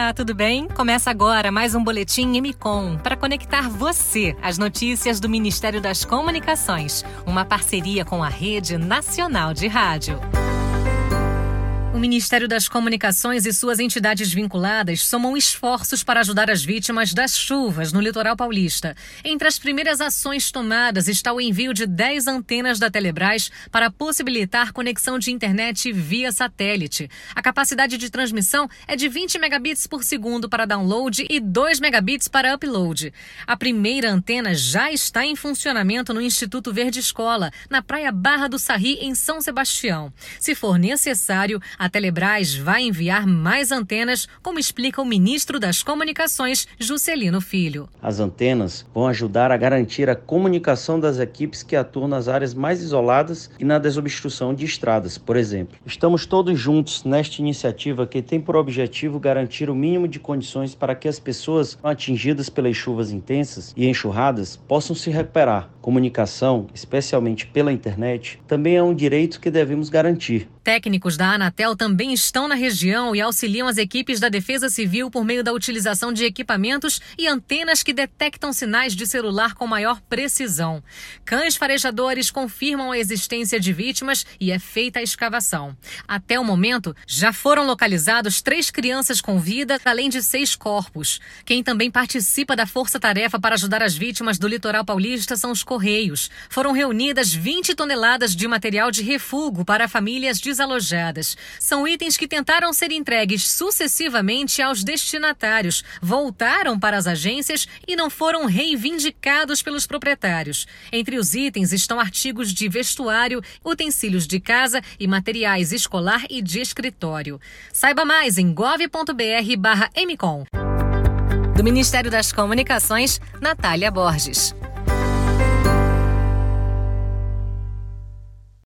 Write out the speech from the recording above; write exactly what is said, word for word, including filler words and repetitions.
Olá, tudo bem? Começa agora mais um Boletim M Com para conectar você às notícias do Ministério das Comunicações, uma parceria com a Rede Nacional de Rádio. O Ministério das Comunicações e suas entidades vinculadas somam esforços para ajudar as vítimas das chuvas no litoral paulista. Entre as primeiras ações tomadas está o envio de dez antenas da Telebrás para possibilitar conexão de internet via satélite. A capacidade de transmissão é de vinte megabits por segundo para download e dois megabits para upload. A primeira antena já está em funcionamento no Instituto Verde Escola, na Praia Barra do Sarri, em São Sebastião. Se for necessário, a Telebrás vai enviar mais antenas, como explica o ministro das Comunicações, Juscelino Filho. As antenas vão ajudar a garantir a comunicação das equipes que atuam nas áreas mais isoladas e na desobstrução de estradas, por exemplo. Estamos todos juntos nesta iniciativa que tem por objetivo garantir o mínimo de condições para que as pessoas atingidas pelas chuvas intensas e enxurradas possam se recuperar. Comunicação, especialmente pela internet, também é um direito que devemos garantir. Técnicos da Anatel também estão na região e auxiliam as equipes da Defesa Civil por meio da utilização de equipamentos e antenas que detectam sinais de celular com maior precisão. Cães farejadores confirmam a existência de vítimas e é feita a escavação. Até o momento, já foram localizados três crianças com vida, além de seis corpos. Quem também participa da força-tarefa para ajudar as vítimas do litoral paulista são os Correios. Foram reunidas vinte toneladas de material de refúgio para famílias desalojadas. São itens que tentaram ser entregues sucessivamente aos destinatários, voltaram para as agências e não foram reivindicados pelos proprietários. Entre os itens estão artigos de vestuário, utensílios de casa e materiais escolar e de escritório. Saiba mais em gov ponto br barra M Com. Do Ministério das Comunicações, Natália Borges.